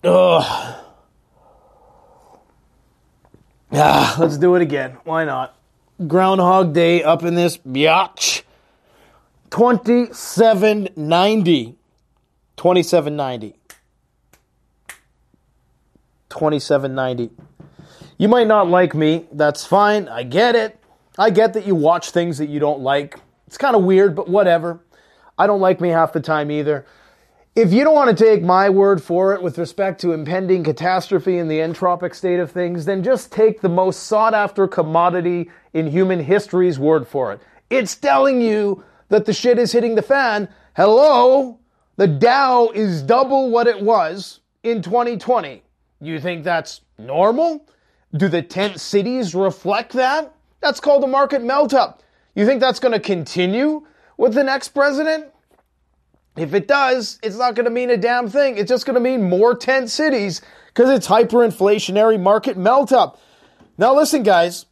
Ugh. Let's do it again. Why not? Groundhog Day up in this biatch. 2790. 2790. 2790. You might not like me. That's fine. I get it. I get that you watch things that you don't like. It's kind of weird, but whatever. I don't like me half the time either. If you don't want to take my word for it with respect to impending catastrophe in the entropic state of things, then just take the most sought-after commodity in human history's word for it. It's telling you that the shit is hitting the fan. Hello? The Dow is double what it was in 2020. You think that's normal? Do the tent cities reflect that? That's called a market melt-up. You think that's going to continue with the next president? If it does, it's not going to mean a damn thing. It's just going to mean more tent cities because it's hyperinflationary market melt-up. Now listen, guys.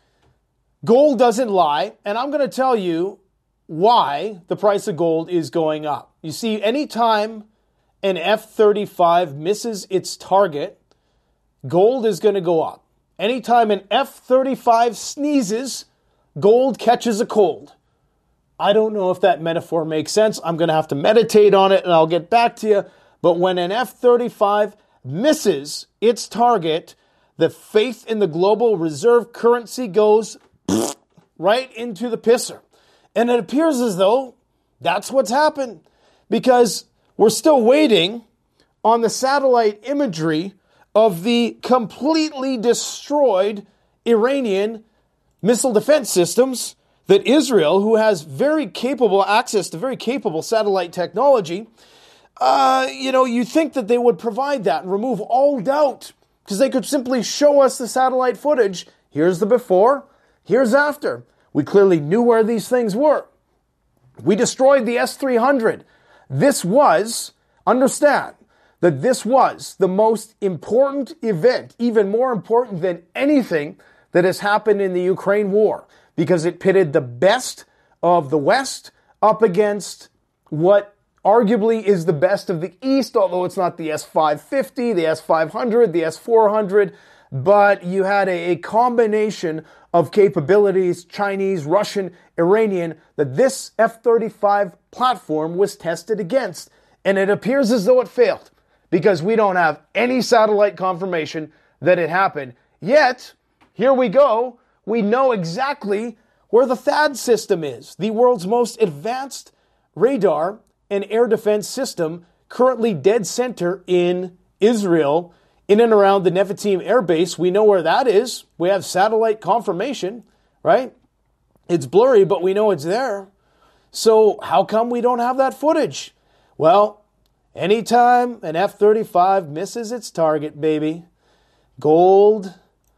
Gold doesn't lie, and I'm going to tell you why the price of gold is going up. You see, anytime an F-35 misses its target, gold is going to go up. Anytime an F-35 sneezes, gold catches a cold. I don't know if that metaphor makes sense. I'm going to have to meditate on it and I'll get back to you. But when an F-35 misses its target, the faith in the global reserve currency goes right into the pisser. And it appears as though that's what's happened because we're still waiting on the satellite imagery of the completely destroyed Iranian missile defense systems that Israel, who has very capable access to very capable satellite technology, you think that they would provide that and remove all doubt because they could simply show us the satellite footage. Here's the before, here's after. We clearly knew where these things were. We destroyed the S-300. Understand that this was the most important event, even more important than anything that has happened in the Ukraine war, because it pitted the best of the West up against what arguably is the best of the East, although it's not the S-550, the S-500, the S-400, but you had a combination of capabilities, Chinese, Russian, Iranian, that this F-35 platform was tested against. And it appears as though it failed, because we don't have any satellite confirmation that it happened. Yet, here we go. We know exactly where the THAAD system is, the world's most advanced radar and air defense system, currently dead center in Israel, in and around the Nevatim Air Base. We know where that is. We have satellite confirmation, right? It's blurry, but we know it's there. So how come we don't have that footage? Well, anytime an F-35 misses its target, baby, gold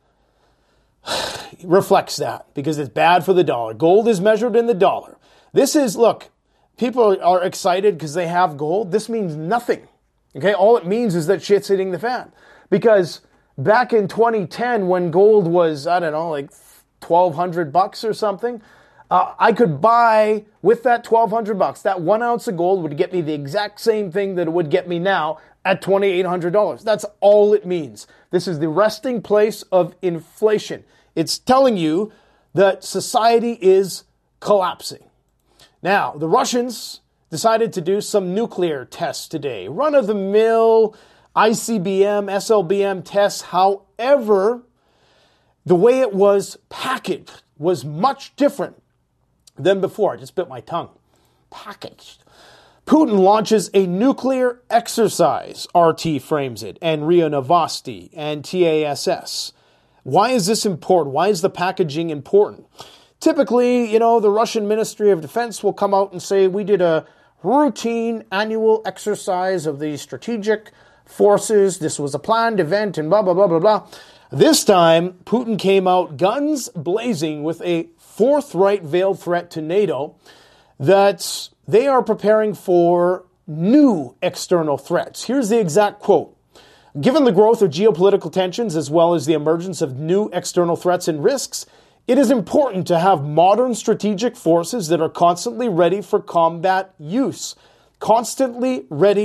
reflects that because it's bad for the dollar. Gold is measured in the dollar. Look, people are excited because they have gold. This means nothing. Okay, all it means is that shit's hitting the fan. Because back in 2010, when gold was, like $1,200 or something, I could buy with that $1,200. That 1 ounce of gold would get me the exact same thing that it would get me now at $2,800. That's all it means. This is the resting place of inflation. It's telling you that society is collapsing. Now, the Russians decided to do some nuclear tests today. Run-of-the-mill ICBM, SLBM tests. However, the way it was packaged was much different than before. I just bit my tongue. Packaged. Putin launches a nuclear exercise, RT frames it, and RIA Novosti and TASS. Why is this important? Why is the packaging important? Typically, the Russian Ministry of Defense will come out and say, we did a routine annual exercise of the strategic forces. This was a planned event and blah, blah, blah, blah, blah. This time, Putin came out guns blazing with a forthright veiled threat to NATO that they are preparing for new external threats. Here's the exact quote. Given the growth of geopolitical tensions as well as the emergence of new external threats and risks, it is important to have modern strategic forces that are constantly ready for combat use. Constantly ready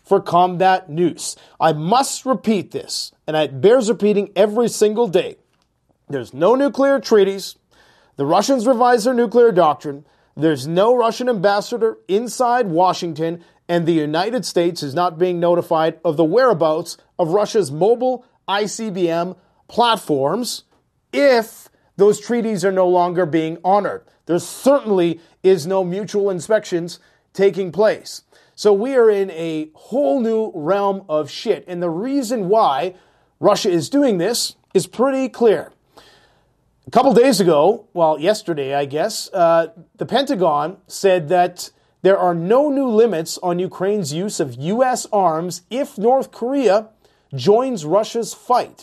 for combat news. I must repeat this, and it bears repeating every single day. There's no nuclear treaties. The Russians revised their nuclear doctrine. There's no Russian ambassador inside Washington, and the United States is not being notified of the whereabouts of Russia's mobile ICBM platforms if those treaties are no longer being honored. There certainly is no mutual inspections taking place. So we are in a whole new realm of shit. And the reason why Russia is doing this is pretty clear. A couple days ago, well, yesterday, I guess, the Pentagon said that there are no new limits on Ukraine's use of U.S. arms if North Korea joins Russia's fight.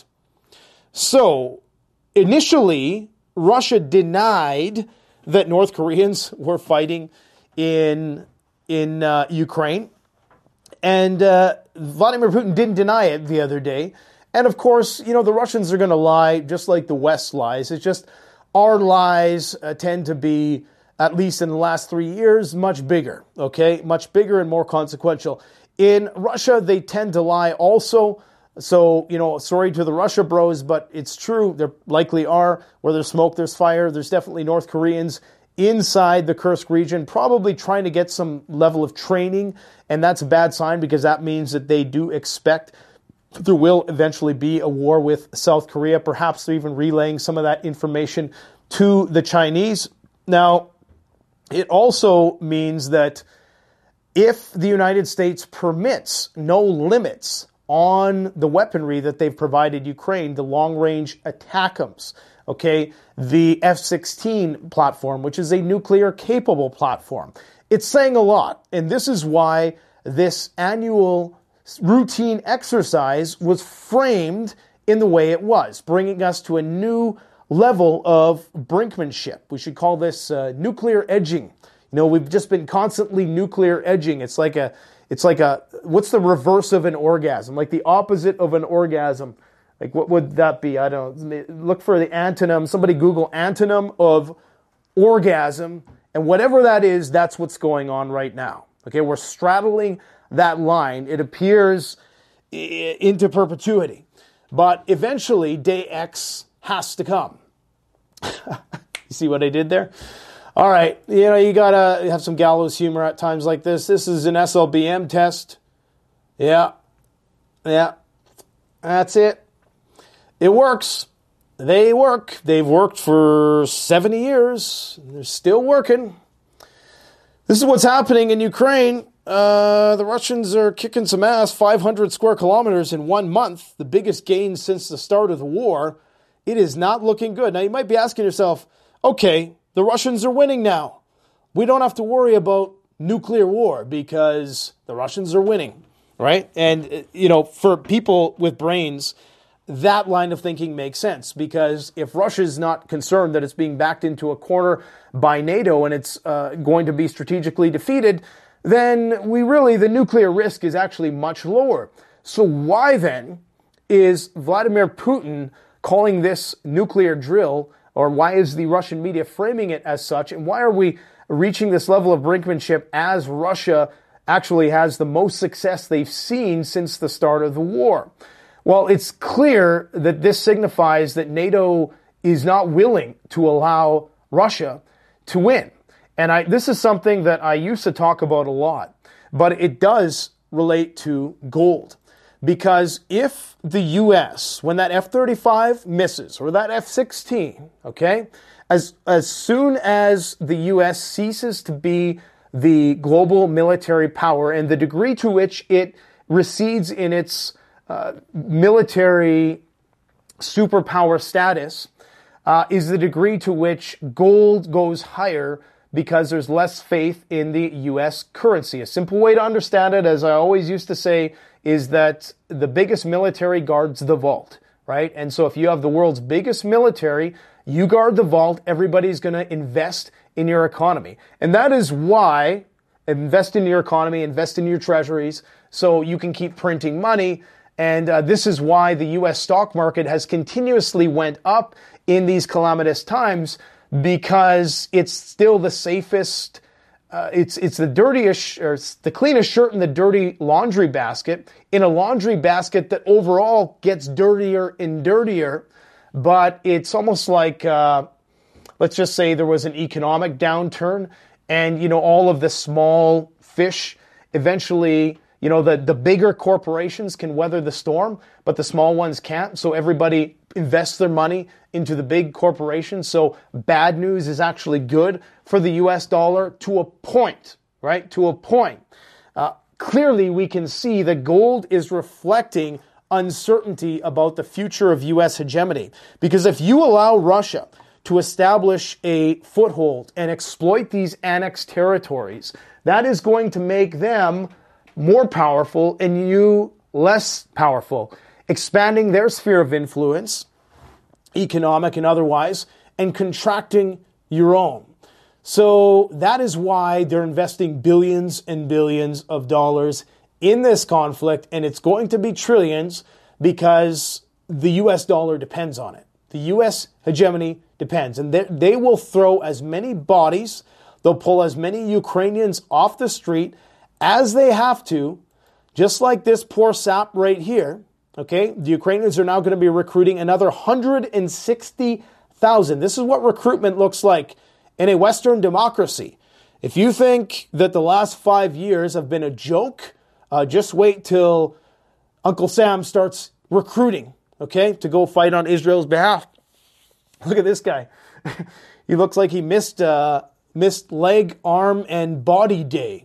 So, initially, Russia denied that North Koreans were fighting in Ukraine. And Vladimir Putin didn't deny it the other day. And of course, the Russians are going to lie just like the West lies. It's just our lies tend to be, at least in the last 3 years, much bigger, okay? Much bigger and more consequential. In Russia, they tend to lie also. So, sorry to the Russia bros, but it's true. There likely are. Where there's smoke, there's fire. There's definitely North Koreans inside the Kursk region, probably trying to get some level of training. And that's a bad sign because that means that they do expect there will eventually be a war with South Korea. Perhaps they're even relaying some of that information to the Chinese. Now, it also means that if the United States permits no limits on the weaponry that they've provided Ukraine, the long-range ATACMS, okay, the F-16 platform, which is a nuclear-capable platform. It's saying a lot, and this is why this annual routine exercise was framed in the way it was, bringing us to a new level of brinkmanship. We should call this nuclear edging. We've just been constantly nuclear edging. It's like a, what's the reverse of an orgasm? Like the opposite of an orgasm. Like what would that be? I don't know. Look for the antonym. Somebody Google antonym of orgasm. And whatever that is, that's what's going on right now. Okay, we're straddling that line. It appears into perpetuity. But eventually, day X has to come. You see what I did there? All right, you gotta have some gallows humor at times like this. This is an SLBM test. Yeah, that's it. It works. They work. They've worked for 70 years. They're still working. This is what's happening in Ukraine. The Russians are kicking some ass, 500 square kilometers in 1 month, the biggest gain since the start of the war. It is not looking good. Now, you might be asking yourself, okay, the Russians are winning now. We don't have to worry about nuclear war because the Russians are winning, right? And, for people with brains, that line of thinking makes sense because if Russia's not concerned that it's being backed into a corner by NATO and it's going to be strategically defeated, then the nuclear risk is actually much lower. So why then is Vladimir Putin calling this nuclear drill, or why is the Russian media framing it as such, and why are we reaching this level of brinkmanship as Russia actually has the most success they've seen since the start of the war? Well, it's clear that this signifies that NATO is not willing to allow Russia to win. And this is something that I used to talk about a lot, but it does relate to gold. Because if the U.S., when that F-35 misses, or that F-16, okay, as soon as the U.S. ceases to be the global military power and the degree to which it recedes in its military superpower status is the degree to which gold goes higher because there's less faith in the U.S. currency. A simple way to understand it, as I always used to say, is that the biggest military guards the vault, right? And so if you have the world's biggest military, you guard the vault, everybody's going to invest in your economy. And that is why invest in your economy, invest in your treasuries, so you can keep printing money. And this is why the U.S. stock market has continuously went up in these calamitous times, because it's still the safest it's the dirtiest, or it's the cleanest shirt in the dirty laundry basket, in a laundry basket that overall gets dirtier and dirtier. But it's almost like, let's just say there was an economic downturn, and, all of the small fish eventually, the bigger corporations can weather the storm, but the small ones can't. So everybody invests their money into the big corporations. So bad news is actually good for the US dollar to a point, right? To a point. Clearly, we can see that gold is reflecting uncertainty about the future of US hegemony. Because if you allow Russia to establish a foothold and exploit these annexed territories, that is going to make them more powerful and you less powerful, expanding their sphere of influence, economic and otherwise, and contracting your own. So that is why they're investing billions and billions of dollars in this conflict, and it's going to be trillions because the US dollar depends on it. The US hegemony depends, and they will throw as many bodies, they'll pull as many Ukrainians off the street as they have to, just like this poor sap right here. Okay, the Ukrainians are now going to be recruiting another 160,000. This is what recruitment looks like in a Western democracy. If you think that the last 5 years have been a joke, just wait till Uncle Sam starts recruiting, okay, to go fight on Israel's behalf. Look at this guy. He looks like he missed leg, arm, and body day.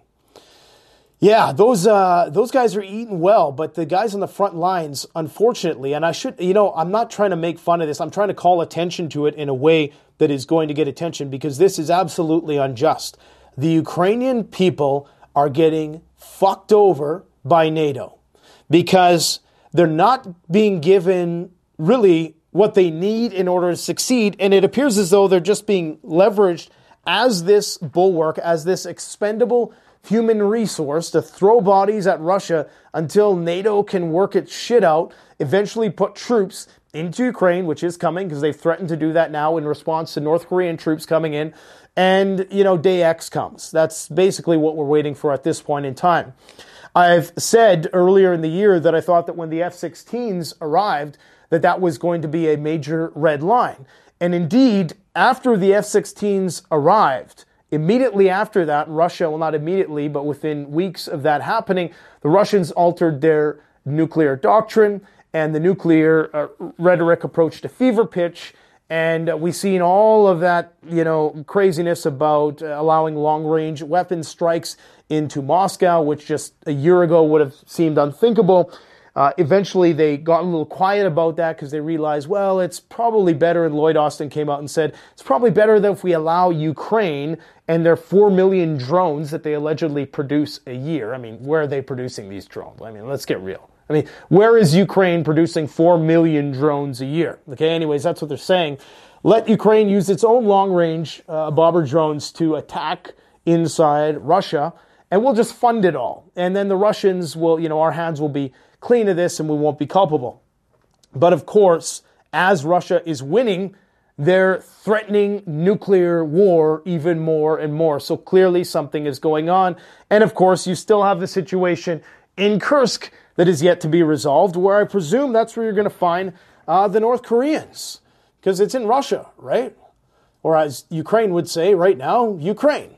Yeah, those guys are eating well, but the guys on the front lines, unfortunately, and I'm not trying to make fun of this. I'm trying to call attention to it in a way that is going to get attention, because this is absolutely unjust. The Ukrainian people are getting fucked over by NATO because they're not being given really what they need in order to succeed, and it appears as though they're just being leveraged as this bulwark, as this expendable human resource to throw bodies at Russia until NATO can work its shit out, eventually put troops into Ukraine, which is coming because they've threatened to do that now in response to North Korean troops coming in, and, day X comes. That's basically what we're waiting for at this point in time. I've said earlier in the year that I thought that when the F-16s arrived, that was going to be a major red line. And indeed, after the F-16s arrived, immediately after that, Russia, well, not immediately, but within weeks of that happening, the Russians altered their nuclear doctrine, and the nuclear rhetoric approached a fever pitch. And we've seen all of that, craziness about allowing long-range weapon strikes into Moscow, which just a year ago would have seemed unthinkable. Eventually, they got a little quiet about that because they realized, well, it's probably better, and Lloyd Austin came out and said, it's probably better that if we allow Ukraine and their 4 million drones that they allegedly produce a year. I mean, where are they producing these drones? I mean, let's get real. I mean, where is Ukraine producing 4 million drones a year? Okay, anyways, that's what they're saying. Let Ukraine use its own long-range bomber drones to attack inside Russia, and we'll just fund it all. And then the Russians will, our hands will be clean of this and we won't be culpable. But of course, as Russia is winning, they're threatening nuclear war even more and more. So clearly something is going on. And of course, you still have the situation in Kursk that is yet to be resolved, where I presume that's where you're going to find the North Koreans, because it's in Russia, right? Or as Ukraine would say right now, Ukraine.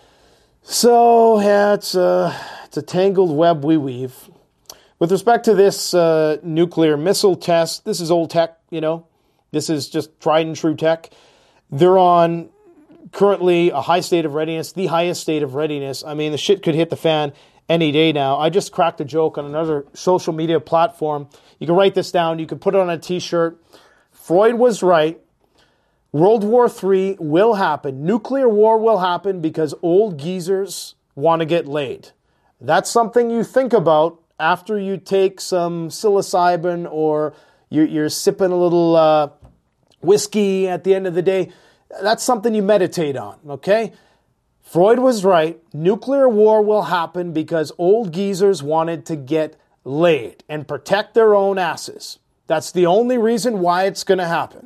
So yeah, it's a tangled web we weave. With respect to this nuclear missile test, this is old tech, This is just tried and true tech. They're on currently a high state of readiness, the highest state of readiness. I mean, the shit could hit the fan any day now. I just cracked a joke on another social media platform. You can write this down. You can put it on a t-shirt. Freud was right. World War III will happen. Nuclear war will happen because old geezers want to get laid. That's something you think about after you take some psilocybin or you're sipping a little whiskey at the end of the day. That's something you meditate on, okay? Freud was right. Nuclear war will happen because old geezers wanted to get laid and protect their own asses. That's the only reason why it's going to happen.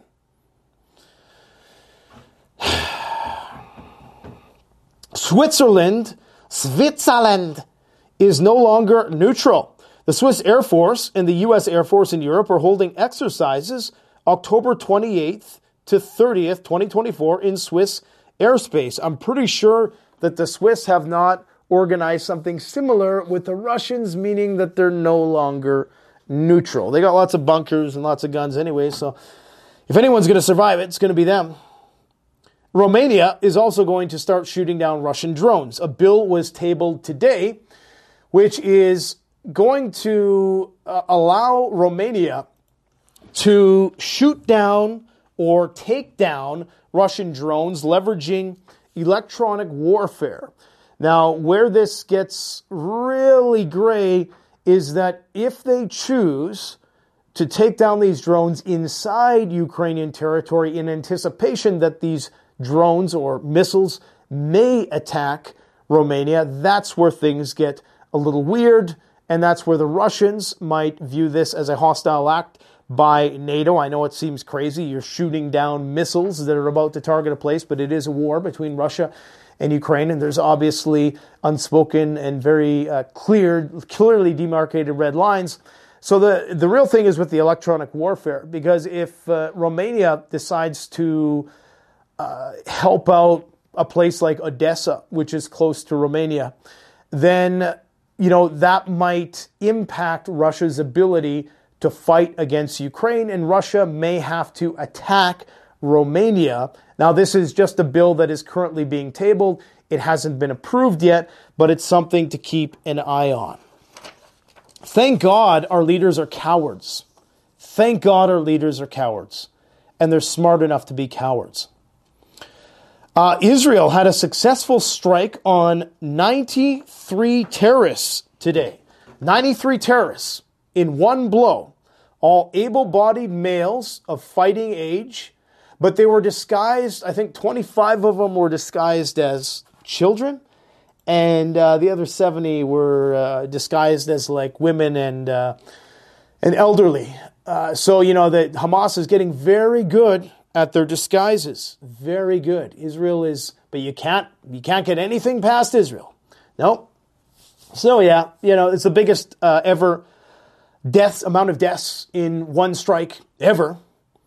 Switzerland is no longer neutral. The Swiss Air Force and the U.S. Air Force in Europe are holding exercises October 28th to 30th, 2024 in Swiss airspace. I'm pretty sure that the Swiss have not organized something similar with the Russians, meaning that they're no longer neutral. They got lots of bunkers and lots of guns anyway, so if anyone's going to survive it, it's going to be them. Romania is also going to start shooting down Russian drones. A bill was tabled today, which is going to allow Romania to shoot down or take down Russian drones leveraging electronic warfare. Now, where this gets really gray is that if they choose to take down these drones inside Ukrainian territory in anticipation that these drones or missiles may attack Romania, that's where things get a little weird, and that's where the Russians might view this as a hostile act by NATO. I know it seems crazy. You're shooting down missiles that are about to target a place, but it is a war between Russia and Ukraine, and there's obviously unspoken and very clearly demarcated red lines. So the real thing is with the electronic warfare, because if Romania decides to help out a place like Odessa, which is close to Romania, then that might impact Russia's ability to fight against Ukraine, and Russia may have to attack Romania. Now, this is just a bill that is currently being tabled. It hasn't been approved yet, but it's something to keep an eye on. Thank God our leaders are cowards. Thank God our leaders are cowards, and they're smart enough to be cowards. Israel had a successful strike on 93 terrorists today. 93 terrorists in one blow. All able-bodied males of fighting age, but they were disguised, I think 25 of them were disguised as children, and the other 70 were disguised as like women and elderly. So that Hamas is getting very good at their disguises. Very good. Israel is, but you can't get anything past Israel. Nope. So yeah, it's the biggest ever amount of deaths in one strike ever.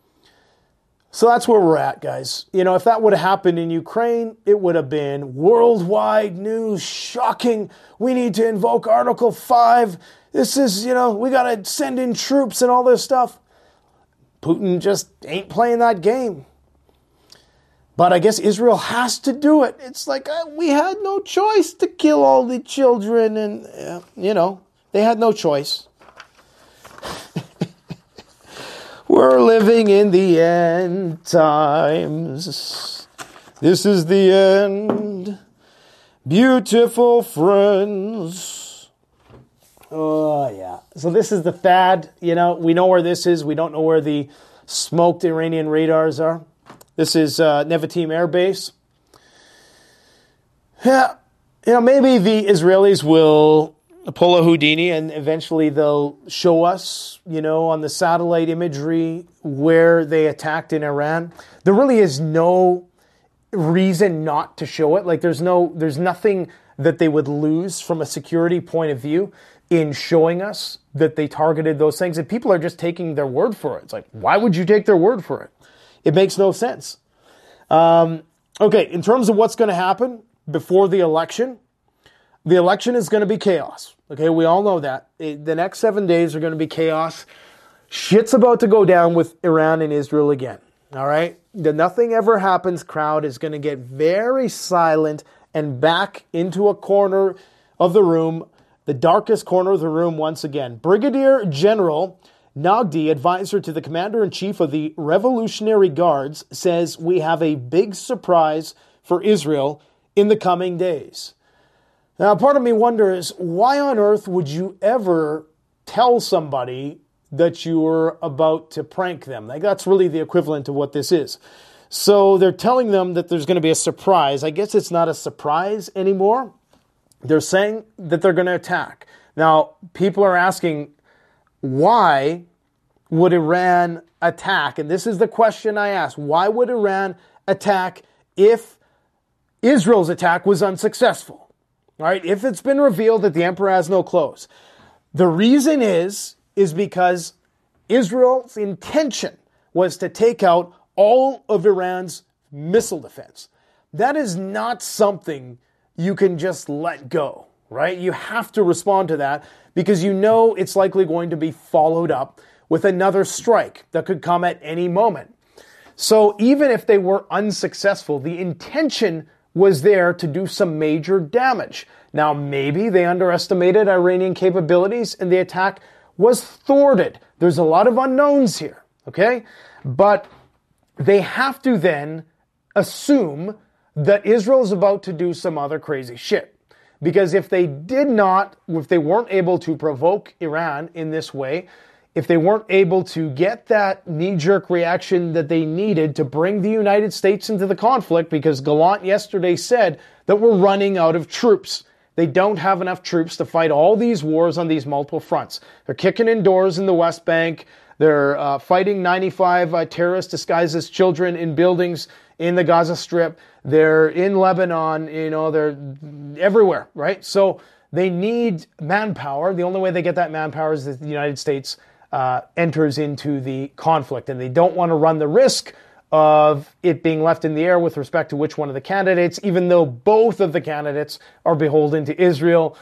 So that's where we're at, guys. If that would have happened in Ukraine, it would have been worldwide news, shocking. We need to invoke Article 5. This is, we got to send in troops and all this stuff. Putin just ain't playing that game. But I guess Israel has to do it. It's like, we had no choice to kill all the children. And, they had no choice. We're living in the end times. This is the end. Beautiful friends. Oh, yeah. So this is the THAAD. We know where this is. We don't know where the smoked Iranian radars are. This is Nevatim Air Base. Yeah. Maybe the Israelis will pull a Houdini and eventually they'll show us, on the satellite imagery where they attacked in Iran. There really is no reason not to show it. Like there's nothing that they would lose from a security point of view in showing us that they targeted those things. And people are just taking their word for it. It's like, why would you take their word for it? It makes no sense. Okay, in terms of what's going to happen before the election is going to be chaos. Okay, we all know that. The next 7 days are going to be chaos. Shit's about to go down with Iran and Israel again. All right? The nothing ever happens crowd is going to get very silent and back into a corner of the room, the darkest corner of the room once again. Brigadier General Nagdi, advisor to the Commander-in-Chief of the Revolutionary Guards, says we have a big surprise for Israel in the coming days. Now, part of me wonders, why on earth would you ever tell somebody that you were about to prank them? Like, that's really the equivalent of what this is. So they're telling them that there's going to be a surprise. I guess it's not a surprise anymore. They're saying that they're going to attack. Now, people are asking, why would Iran attack? And this is the question I ask. Why would Iran attack if Israel's attack was unsuccessful. All right, if it's been revealed that the emperor has no clothes, the reason is because Israel's intention was to take out all of Iran's missile defense. That is not something you can just let go, right? You have to respond to that because you know it's likely going to be followed up with another strike that could come at any moment. So even if they were unsuccessful, the intention was there to do some major damage. Now, maybe they underestimated Iranian capabilities and the attack was thwarted. There's a lot of unknowns here, okay? But they have to then assume that Israel is about to do some other crazy shit. Because if they weren't able to provoke Iran in this way, if they weren't able to get that knee-jerk reaction that they needed to bring the United States into the conflict, because Gallant yesterday said that we're running out of troops. They don't have enough troops to fight all these wars on these multiple fronts. They're kicking in doors in the West Bank. They're fighting 95 terrorists disguised as children in buildings in the Gaza Strip. They're in Lebanon. They're everywhere, right? So they need manpower. The only way they get that manpower is that the United States enters into the conflict, and they don't want to run the risk of it being left in the air with respect to which one of the candidates, even though both of the candidates are beholden to Israel.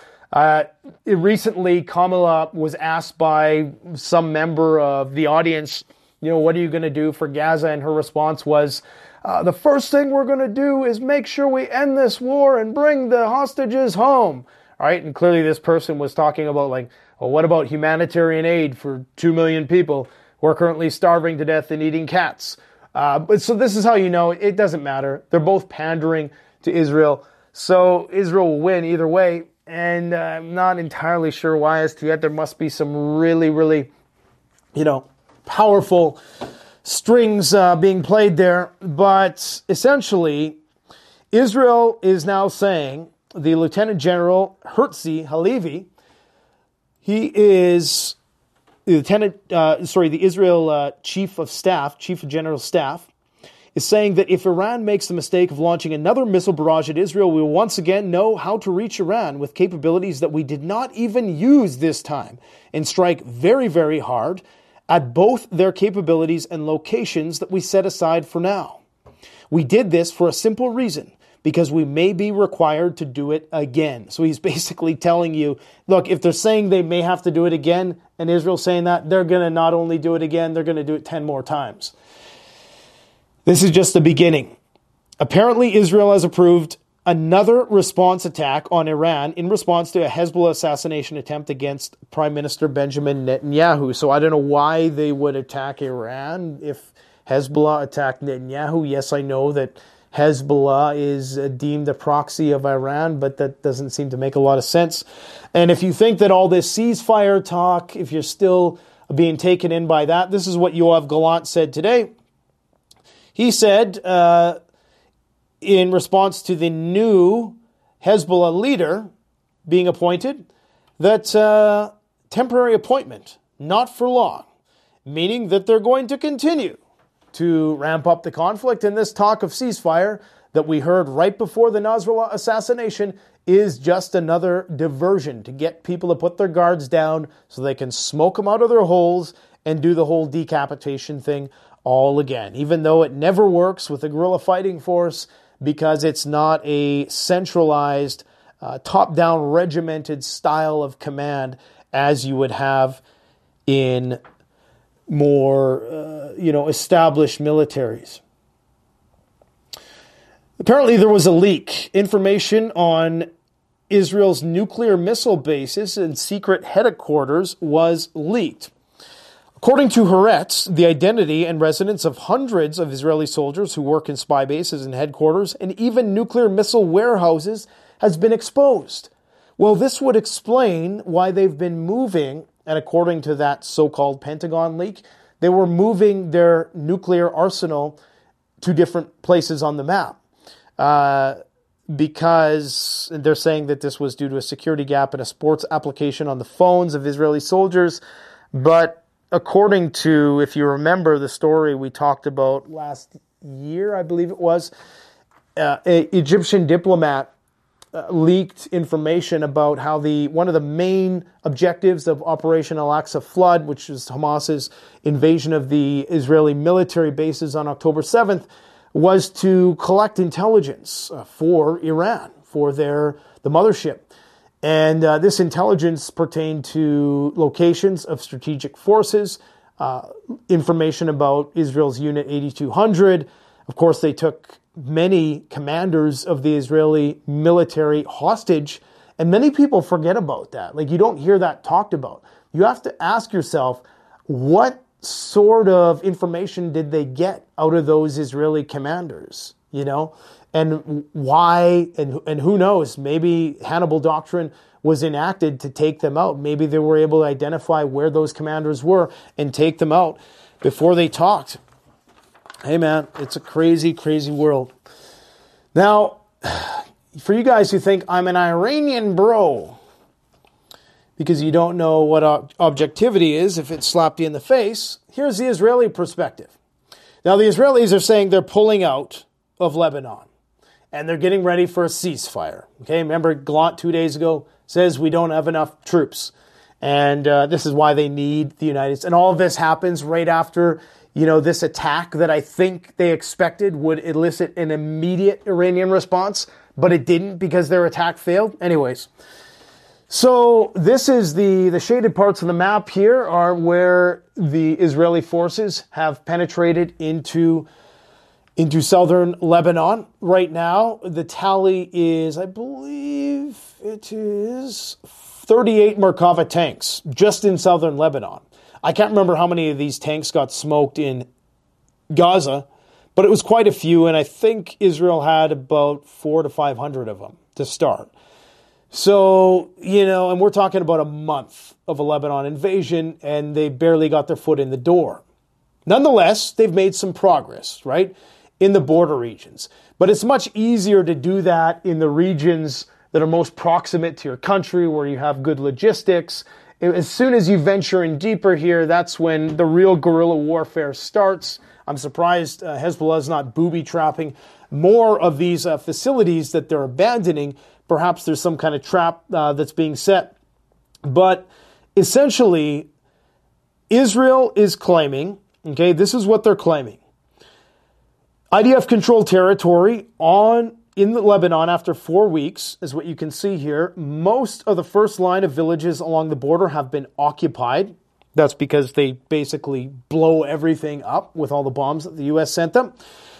Recently, Kamala was asked by some member of the audience, what are you going to do for Gaza? And her response was, the first thing we're going to do is make sure we end this war and bring the hostages home. All right, and clearly this person was talking about well, what about humanitarian aid for 2 million people who are currently starving to death and eating cats? But so this is how you know it doesn't matter. They're both pandering to Israel. So Israel will win either way. And I'm not entirely sure why as to yet. There must be some really, really, powerful strings being played there. But essentially, Israel is now saying, the Lieutenant General Herzi Halevi, he is the Israel Chief of General Staff, is saying that if Iran makes the mistake of launching another missile barrage at Israel, we will once again know how to reach Iran with capabilities that we did not even use this time and strike very, very hard at both their capabilities and locations that we set aside for now. We did this for a simple reason, because we may be required to do it again. So he's basically telling you, look, if they're saying they may have to do it again, and Israel's saying that, they're going to not only do it again, they're going to do it 10 more times. This is just the beginning. Apparently, Israel has approved another response attack on Iran in response to a Hezbollah assassination attempt against Prime Minister Benjamin Netanyahu. So I don't know why they would attack Iran if Hezbollah attacked Netanyahu. Yes, I know that Hezbollah is deemed a proxy of Iran, but that doesn't seem to make a lot of sense. And if you think that all this ceasefire talk, if you're still being taken in by that, this is what Yoav Gallant said today. He said, in response to the new Hezbollah leader being appointed, that temporary appointment, not for long, meaning that they're going to continue to ramp up the conflict. And this talk of ceasefire that we heard right before the Nasrallah assassination is just another diversion to get people to put their guards down so they can smoke them out of their holes and do the whole decapitation thing all again, even though it never works with a guerrilla fighting force because it's not a centralized, top-down regimented style of command as you would have in more, established militaries. Apparently there was a leak. Information on Israel's nuclear missile bases and secret headquarters was leaked. According to Haaretz, the identity and residence of hundreds of Israeli soldiers who work in spy bases and headquarters and even nuclear missile warehouses has been exposed. Well, this would explain why they've been moving, and according to that so-called Pentagon leak, they were moving their nuclear arsenal to different places on the map. Because they're saying that this was due to a security gap in a sports application on the phones of Israeli soldiers. But according to, if you remember the story we talked about last year, I believe it was, an Egyptian diplomat leaked information about how one of the main objectives of Operation Al-Aqsa Flood, which is Hamas's invasion of the Israeli military bases on October 7th, was to collect intelligence for Iran, for the mothership. And this intelligence pertained to locations of strategic forces, information about Israel's Unit 8200. Of course, they took many commanders of the Israeli military hostage, and many people forget about that. Like, you don't hear that talked about. You have to ask yourself, what sort of information did they get out of those Israeli commanders, and why, and who knows, maybe Hannibal Doctrine was enacted to take them out. Maybe they were able to identify where those commanders were and take them out before they talked. Hey man, it's a crazy, crazy world. Now, for you guys who think I'm an Iranian bro, because you don't know what objectivity is if it's slapped you in the face, here's the Israeli perspective. Now, the Israelis are saying they're pulling out of Lebanon, and they're getting ready for a ceasefire. Okay, remember Gallant 2 days ago says we don't have enough troops, and this is why they need the United States. And all of this happens right after this attack that I think they expected would elicit an immediate Iranian response, but it didn't because their attack failed. Anyways, so this is the shaded parts of the map here are where the Israeli forces have penetrated into southern Lebanon. Right now, the tally is, I believe it is 38 Merkava tanks just in southern Lebanon. I can't remember how many of these tanks got smoked in Gaza, but it was quite a few, and I think Israel had about 400 to 500 of them to start. So, and we're talking about a month of a Lebanon invasion, and they barely got their foot in the door. Nonetheless, they've made some progress, right, in the border regions. But it's much easier to do that in the regions that are most proximate to your country, where you have good logistics. As soon as you venture in deeper here, that's when the real guerrilla warfare starts. I'm surprised Hezbollah is not booby-trapping more of these facilities that they're abandoning. Perhaps there's some kind of trap that's being set. But essentially, Israel is claiming, okay, this is what they're claiming. IDF-controlled territory in Lebanon after 4 weeks, is what you can see here. Most of the first line of villages along the border have been occupied. That's because they basically blow everything up with all the bombs that the U.S. sent them.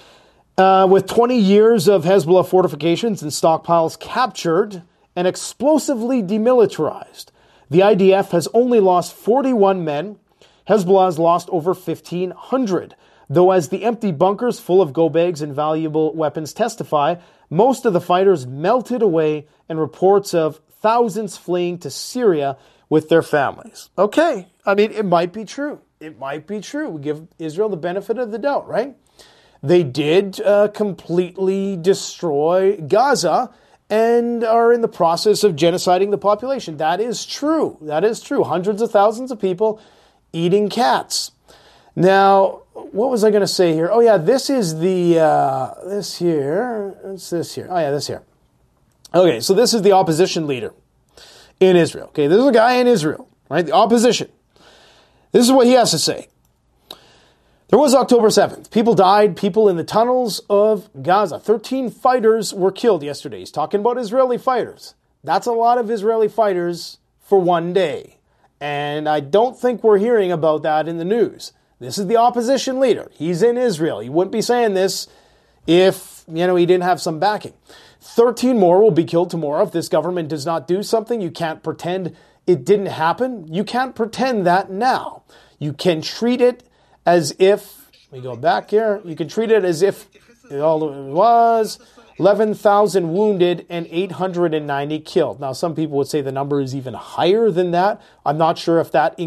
With 20 years of Hezbollah fortifications and stockpiles captured and explosively demilitarized, the IDF has only lost 41 men. Hezbollah has lost over 1,500. Though as the empty bunkers full of go bags and valuable weapons testify, most of the fighters melted away, and reports of thousands fleeing to Syria with their families. Okay, I mean, it might be true. It might be true. We give Israel the benefit of the doubt, right? They did completely destroy Gaza and are in the process of genociding the population. That is true. That is true. Hundreds of thousands of people eating cats. Now, what was I going to say here? Oh, yeah, this is this here. What's this here? Oh, yeah, this here. Okay, so this is the opposition leader in Israel. Okay, this is a guy in Israel, right? The opposition. This is what he has to say. There was October 7th. People died, people in the tunnels of Gaza. 13 fighters were killed yesterday. He's talking about Israeli fighters. That's a lot of Israeli fighters for one day. And I don't think we're hearing about that in the news. This is the opposition leader. He's in Israel. He wouldn't be saying this if, he didn't have some backing. 13 more will be killed tomorrow if this government does not do something. You can't pretend it didn't happen. You can't pretend that now. You can treat it as if, we go back here, you can treat it as if it all was 11,000 wounded and 890 killed. Now, some people would say the number is even higher than that. I'm not sure if that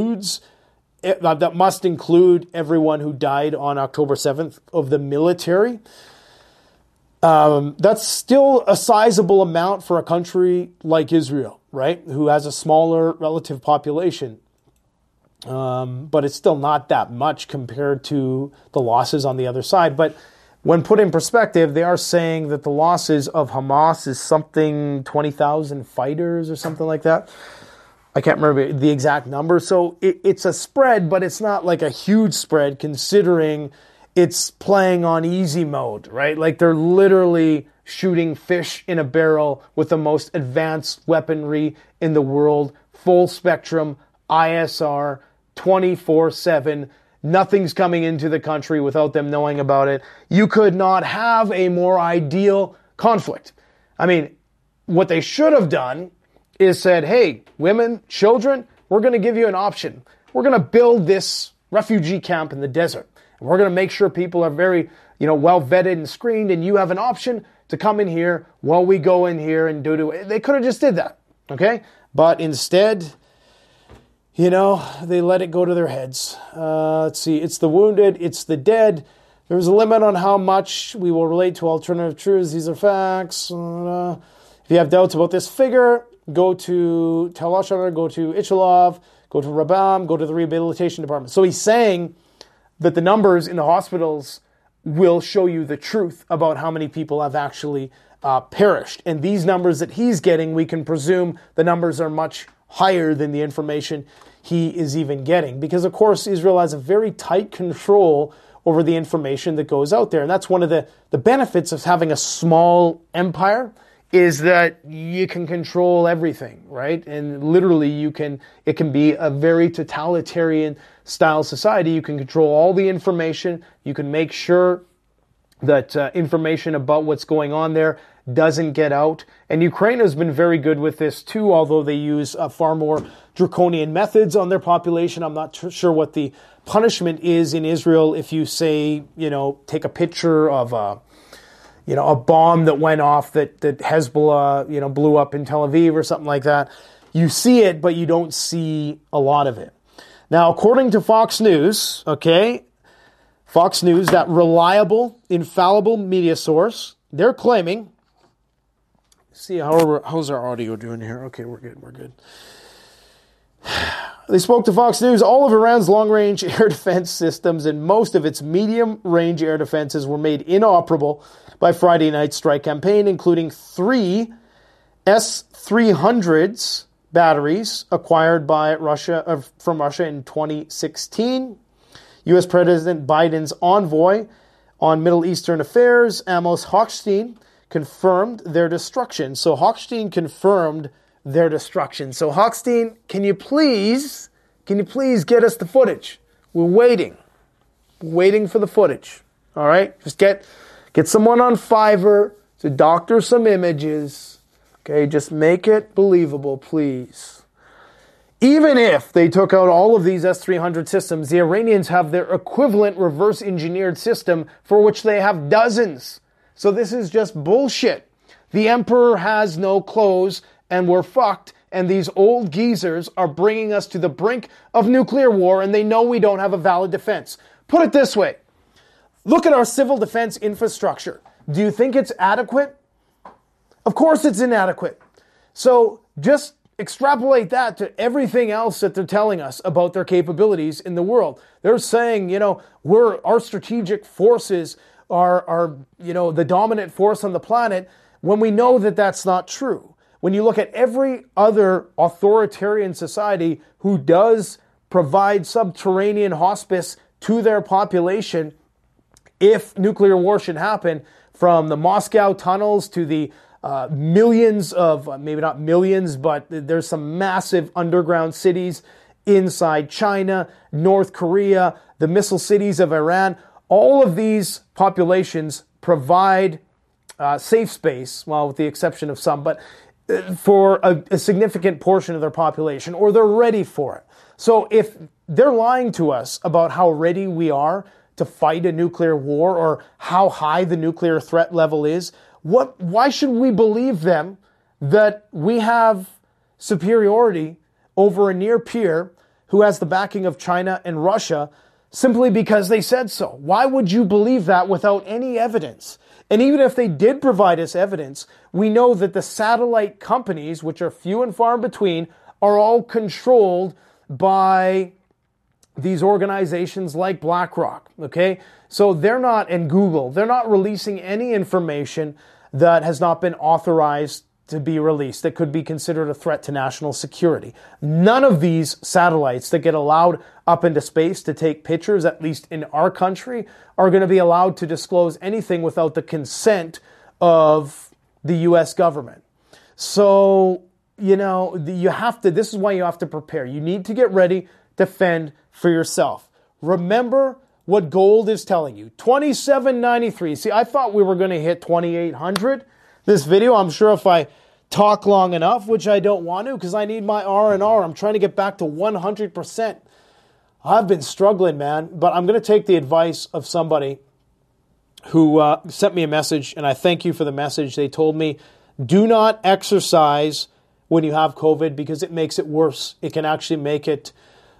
must include everyone who died on October 7th of the military. That's still a sizable amount for a country like Israel, right? Who has a smaller relative population. But it's still not that much compared to the losses on the other side. But when put in perspective, they are saying that the losses of Hamas is something 20,000 fighters or something like that. I can't remember the exact number. So it's a spread, but it's not like a huge spread considering it's playing on easy mode, right? Like they're literally shooting fish in a barrel with the most advanced weaponry in the world, full spectrum, ISR, 24/7. Nothing's coming into the country without them knowing about it. You could not have a more ideal conflict. I mean, what they should have done is said, hey, women, children, we're going to give you an option. We're going to build this refugee camp in the desert. And we're going to make sure people are very, well vetted and screened, and you have an option to come in here while we go in here and do. They could have just did that, okay? But instead, they let it go to their heads. Let's see, it's the wounded, it's the dead. There's a limit on how much we will relate to alternative truths. These are facts. If you have doubts about this figure, go to Tel Ashar, go to Ichalov, go to Rabam, go to the rehabilitation department. So he's saying that the numbers in the hospitals will show you the truth about how many people have actually perished. And these numbers that he's getting, we can presume the numbers are much higher than the information he is even getting. Because, of course, Israel has a very tight control over the information that goes out there. And that's one of the benefits of having a small empire, is that you can control everything, right? And literally it can be a very totalitarian style society. You can control all the information. You can make sure that information about what's going on there doesn't get out. And Ukraine has been very good with this too, although they use far more draconian methods on their population. I'm not sure what the punishment is in Israel if you say, take a picture of a bomb that went off that Hezbollah, blew up in Tel Aviv or something like that. You see it, but you don't see a lot of it. Now, according to Fox News, Fox News, that reliable, infallible media source, they're claiming, see, how's our audio doing here? Okay, we're good. They spoke to Fox News. All of Iran's long-range air defense systems and most of its medium-range air defenses were made inoperable by Friday night's strike campaign, including 3 S-300s batteries acquired by from Russia in 2016. U.S. President Biden's envoy on Middle Eastern affairs, Amos Hochstein, confirmed their destruction. So Hochstein confirmed their destruction. So Hochstein, can you please get us the footage? We're waiting for the footage. All right, just get someone on Fiverr to doctor some images. Okay, just make it believable, please. Even if they took out all of these S-300 systems, the Iranians have their equivalent reverse-engineered system for which they have dozens. So this is just bullshit. The emperor has no clothes and we're fucked, and these old geezers are bringing us to the brink of nuclear war, and they know we don't have a valid defense. Put it this way. Look at our civil defense infrastructure. Do you think it's adequate? Of course it's inadequate. So just extrapolate that to everything else that they're telling us about their capabilities in the world. They're saying, our strategic forces are the dominant force on the planet, when we know that that's not true. When you look at every other authoritarian society who does provide subterranean hospice to their population, if nuclear war should happen, from the Moscow tunnels to the millions of, maybe not millions, but there's some massive underground cities inside China, North Korea, the missile cities of Iran. All of these populations provide safe space, well, with the exception of some, but for a significant portion of their population, or they're ready for it. So if they're lying to us about how ready we are to fight a nuclear war or how high the nuclear threat level is, why should we believe them that we have superiority over a near peer who has the backing of China and Russia simply because they said so? Why would you believe that without any evidence? And even if they did provide us evidence, we know that the satellite companies, which are few and far between, are all controlled by these organizations like BlackRock, okay? So they're not, and Google, they're not releasing any information that has not been authorized to be released that could be considered a threat to national security. None of these satellites that get allowed up into space to take pictures, at least in our country, are going to be allowed to disclose anything without the consent of the U.S. government. So, you have to, this is why you have to prepare. You need to get ready to fend for yourself. Remember what gold is telling you. $27.93. See, I thought we were going to hit 2,800 this video. I'm sure if I talk long enough, which I don't want to because I need my R&R. I'm trying to get back to 100%. I've been struggling, man, but I'm going to take the advice of somebody who sent me a message, and I thank you for the message. They told me, do not exercise when you have COVID because it makes it worse. It can actually make it,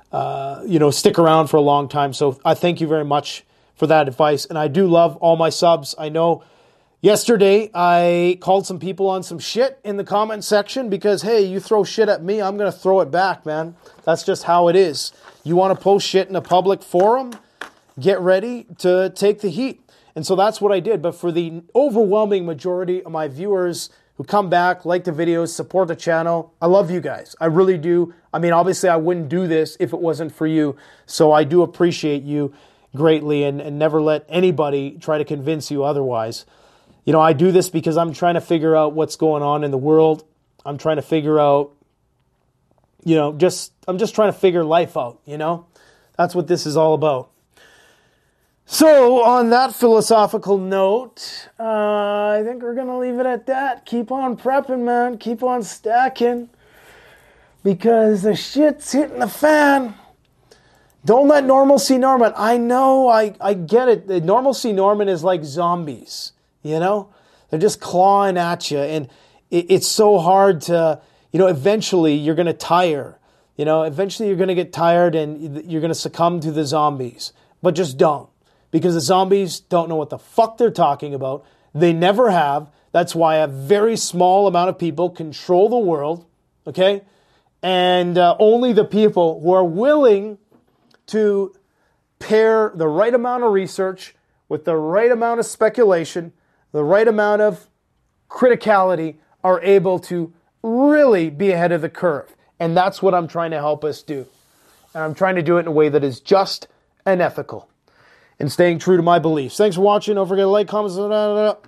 stick around for a long time. So I thank you very much for that advice, and I do love all my subs. I know yesterday, I called some people on some shit in the comment section because, hey, you throw shit at me, I'm going to throw it back, man. That's just how it is. You want to post shit in a public forum? Get ready to take the heat. And so that's what I did. But for the overwhelming majority of my viewers who come back, like the videos, support the channel, I love you guys. I really do. I mean, obviously, I wouldn't do this if it wasn't for you. So I do appreciate you greatly and never let anybody try to convince you otherwise. I do this because I'm trying to figure out what's going on in the world. I'm trying to figure out, I'm just trying to figure life out, That's what this is all about. So, on that philosophical note, I think we're going to leave it at that. Keep on prepping, man. Keep on stacking. Because the shit's hitting the fan. Don't let normalcy Norman. I know, I get it. The normalcy Norman is like zombies. They're just clawing at you. And it's so hard to, eventually you're going to tire. Eventually you're going to get tired and you're going to succumb to the zombies. But just don't. Because the zombies don't know what the fuck they're talking about. They never have. That's why a very small amount of people control the world. Okay? And only the people who are willing to pair the right amount of research with the right amount of speculation, the right amount of criticality are able to really be ahead of the curve. And that's what I'm trying to help us do. And I'm trying to do it in a way that is just and ethical. And staying true to my beliefs. Thanks for watching. Don't forget to like, comment,